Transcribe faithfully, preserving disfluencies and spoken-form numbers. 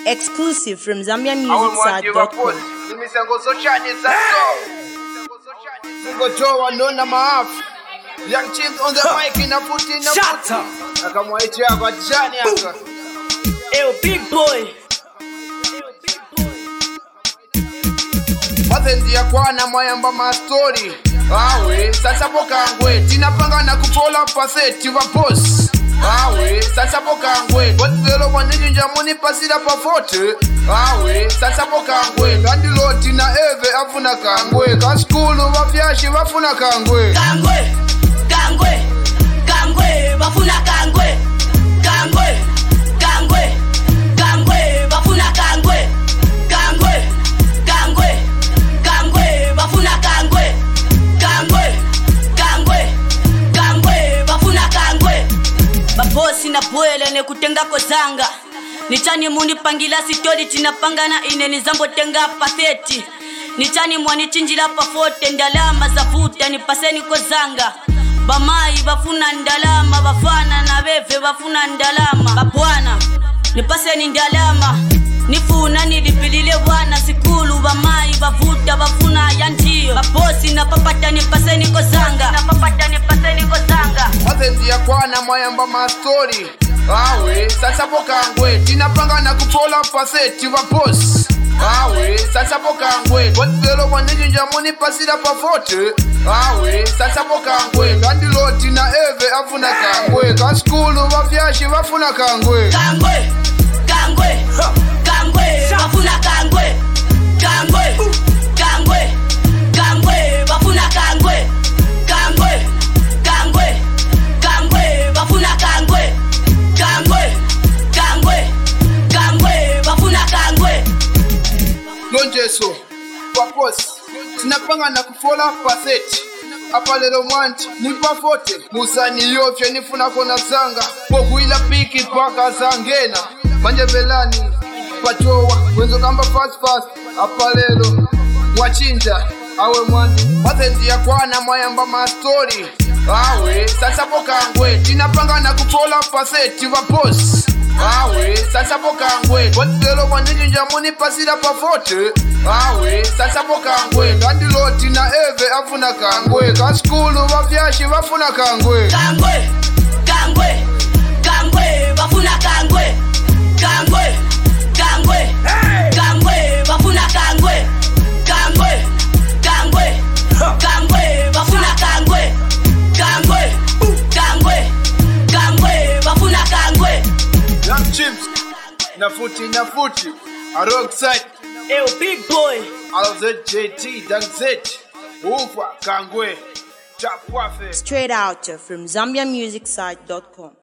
Exclusive from Zambia Music Side dot com. Young chips on the mic in a foot in a foot. I come wait here, but Johnny. Eyo big boy. Mazenzi ya kwana mayamba ma story. Awe, sasa pokangwe. Tinapanga na kufola paseti wa boss. Awe, sasa pokangwe. Wazelo wanijinja muni pasira pa fote. Awe, sasa pokangwe. Landilo tina eve afuna kangwe. Kaskulu wafyashi wafuna kangwe. Kangwe, kangwe, kangwe, wafuna kangwe. Kangwe, kangwe, kangwe, wafuna kangwe. Kangwe, kangwe, kangwe, wafuna kangwe. Kangwe, kangwe, kangwe, wafuna kangwe. Babosi na bwele ne kutenga kozanga. Nichani muni pangila sitori tinapangana ine nizambo tenga patheti. Nichani mwani chinjila pa fote ndalama za futa nipaseni kozanga. Bamai bafuna ndalama bafana na beve bafuna ndalama. Babwana nipaseni ndalama. Nifuna nilipilile wana sikulu bamai bafuta bafuna yanjio. Babosi na papata nipaseni kozanga. Na papata nipaseni kozanga. Mazenzi ya kwana mayamba ma story. Awe, sasa pokangwe. Tinapanga na kufola paseti wa boss. Awe, sasa pokangwe. Wazelo wanijinja muni pasira pa fote. Awe, sasa pokangwe. Landilo tina eve afuna kangwe. Kaskulu wafyashi wafuna kangwe. Kangwe, kangwe, kangwe, wafuna kangwe. Kangwe, kangwe, kangwe, wafuna kangwe. Kangwe, kangwe, kangwe, wafuna kangwe. Kangwe, kangwe, kangwe, wafuna kangwe. Lonjeso, paposi. Tinapanga na kufola paseti. Apa lelo mwanti, nipa fote. Musani yofye nifuna kona zanga. Pokuila piki paka zangena. Manje velani, patowa. Wenzo kamba fast fast. Apa lelo, mwachinja. Awe mwani. Mazenzi ya kwana mayamba ma story. Awe, sasa pokangwe. Tinapanga na kufola paseti wa boss. Awe, sasa pokangwe. Wazelo wanijinja muni pasira pa fote. Awe, sasa pokangwe. Landilo tina eve afuna kangwe. Kaskulu wafyashi wafuna kangwe. Kangwe, kangwe, kangwe, wafuna kangwe. Kangwe, kangwe, kangwe, wafuna kangwe. Kangwe, kangwe, kangwe, wafuna kangwe. Kangwe, kangwe, kangwe, wafuna kangwe. Young chips, na footy na footy. Alongside Eyo big boy. All of the J T, that's it. Ufa, kangwe. Chapwafe. Straight out from Zambia Music Side dot com.